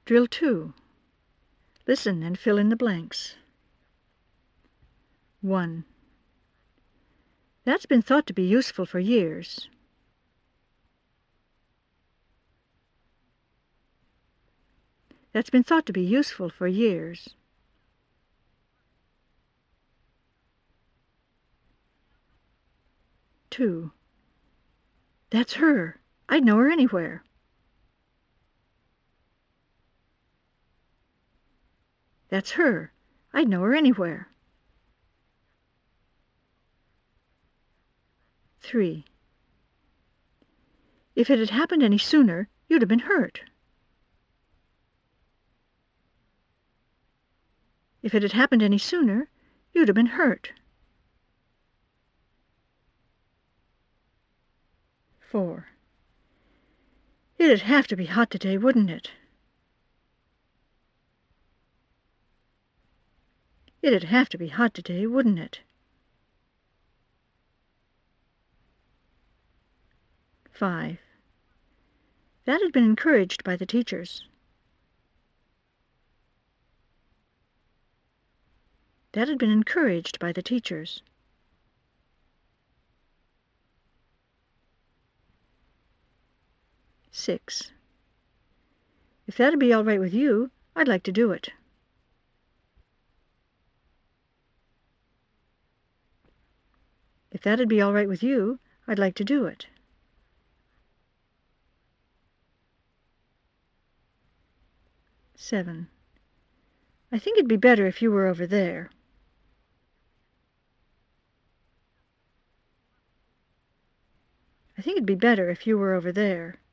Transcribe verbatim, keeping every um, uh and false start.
Drill two. Listen and fill in the blanks. one. That's been thought to be useful for years. That's been thought to be useful for years. two. That's her. I'd know her anywhere. That's her. I'd know her anywhere. three. If it had happened any sooner, you'd have been hurt. If it had happened any sooner, you'd have been hurt. four. It'd have to be hot today, wouldn't it? It'd have to be hot today, wouldn't it? five. That had been encouraged by the teachers. That had been encouraged by the teachers. six. If that'd be all right with you, I'd like to do it. If that'd be all right with you, I'd like to do it. seven. I think it'd be better if you were over there. I think it'd be better if you were over there.